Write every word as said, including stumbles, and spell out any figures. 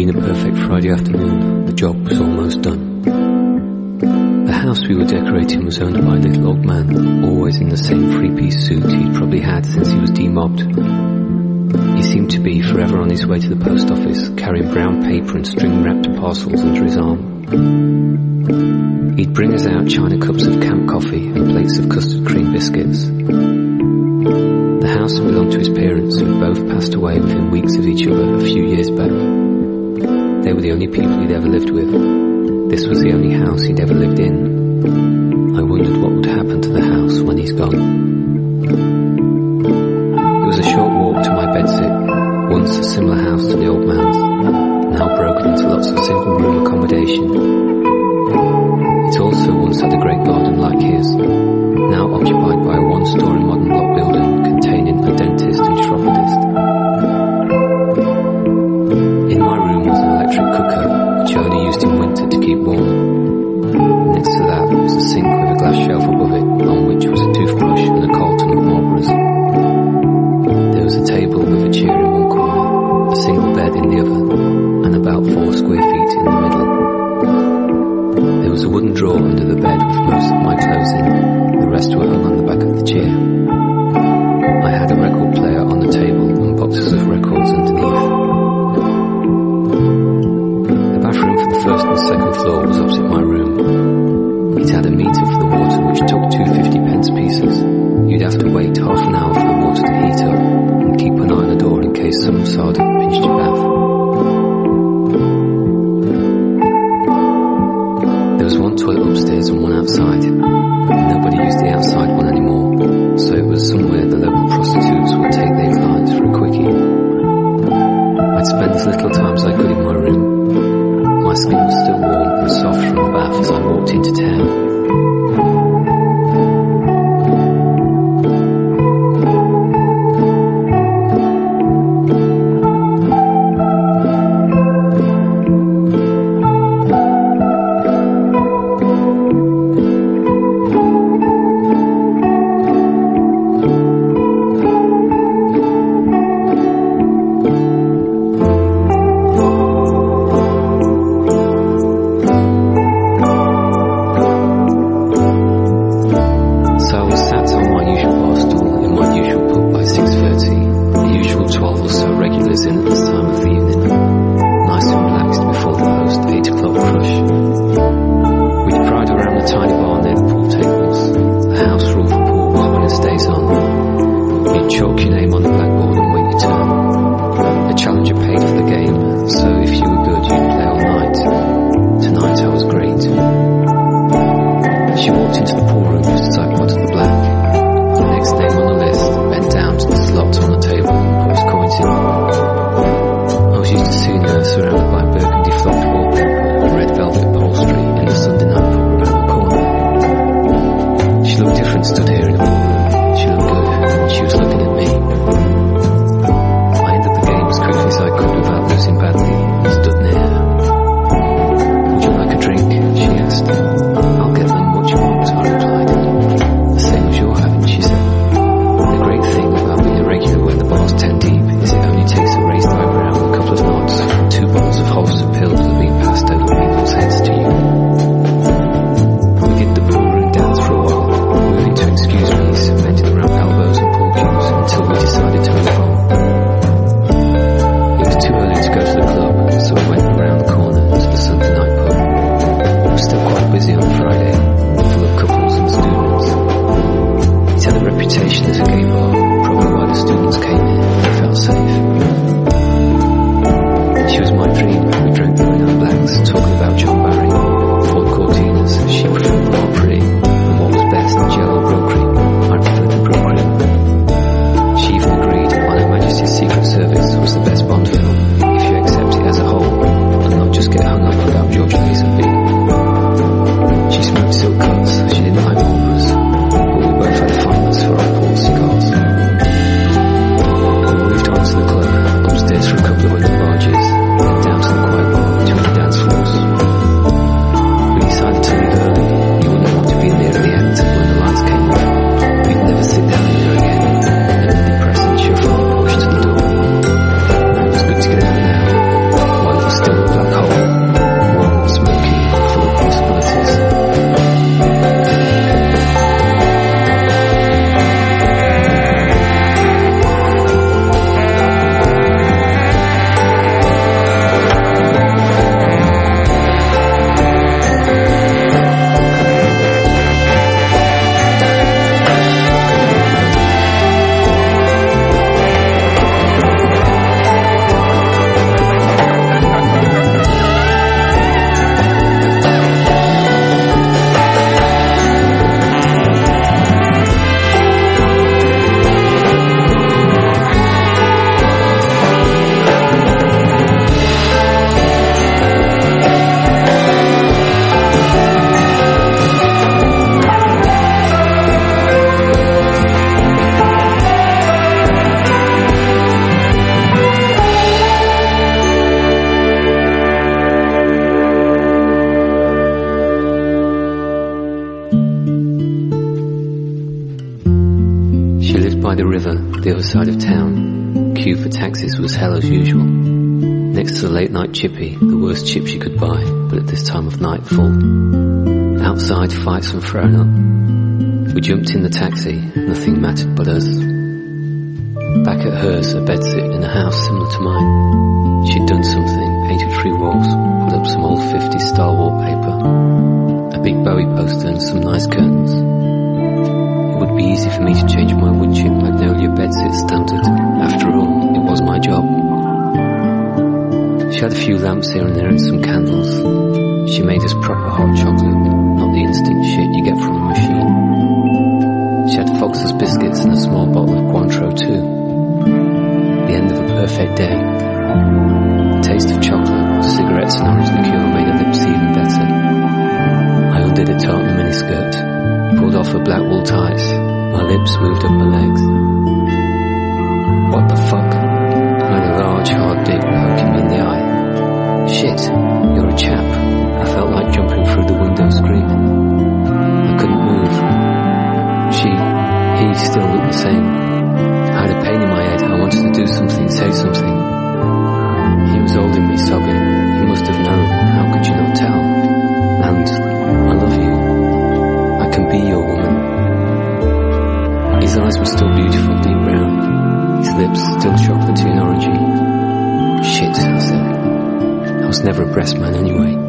been a perfect Friday afternoon. The job was almost done. The house we were decorating was owned by a little old man, always in the same three-piece suit he'd probably had since he was demobbed. He seemed to be forever on his way to the post office, carrying brown paper and string-wrapped parcels under his arm. He'd bring us out china cups of camp coffee and plates of custard cream biscuits. The house belonged to his parents, who both passed away within weeks of each other a few years back. They were the only people he'd ever lived with. This was the only house he'd ever lived in. I wondered what would happen to the house when he's gone. It was a short walk to my bedsit, once a similar house to the old man's, now broken into lots of single-room accommodation. It also once had a great garden like his, now occupied by a one-storey modern block building containing a dentist and chiropodist. In my room was an electric cooker, which I only used in winter to keep warm. Next to that was a sink with a glass shelf above it, on which was a toothbrush and a carton of Marlboros. There was a table with a chair in one corner, a single bed in the other, and about four square feet in the middle. There was a wooden drawer under the bed with most of my clothes in. The rest were hung on the back of the chair. I had a record player on the table and boxes of records underneath. The bathroom for the first and second floor was opposite my room. It had a meter for the water which took two fifty pence pieces. You'd have to wait half an hour for the water to heat up and keep an eye on the door in case some sard had pinched your bath. There was one toilet upstairs and one outside. Nobody used the outside one anymore, so it was somewhere the local prostitutes would take their clients for a quickie. I'd spend as little time as I could in my room. My skin was still warm and soft from the bath as I walked into town. She asked. I'll get them what you want, I replied. The same as yours. by the river, the other side of town. Queue for taxis was hell as usual. Next to the late night chippy, the worst chip she could buy, but at this time of night full. Outside, fights were thrown up. We jumped in the taxi, nothing mattered but us. Back at hers, a bedsit in a house similar to mine. She'd done something, painted three walls, put up some old fifties style wallpaper, a big Bowie poster and some nice curtains. It would be easy for me to change my wood chip magnolia bedsit standard. After all, it was my job. She had a few lamps here and there and some candles. She made us proper hot chocolate, not the instant shit you get from a machine. She had Fox's biscuits and a small bottle of Cointreau too. The end of a perfect day. The taste of chocolate, cigarettes and orange liqueur made her lips even better. I undid a tartan miniskirt, pulled off her black wool ties. My lips moved up her legs. What the fuck? I had a large hard dick poking me in the eye. Shit, you're a chap. I felt like jumping through the window screaming. I couldn't move. She, he still looked the same. I had a pain in my head. I wanted to do something, say something. He was holding me, sobbing. He must have known. How could you not tell? And I love you. I can be your woman. His eyes were still beautiful, deep brown. His lips still chocolatey and orangey. Shit, I said. I was never a breast man anyway.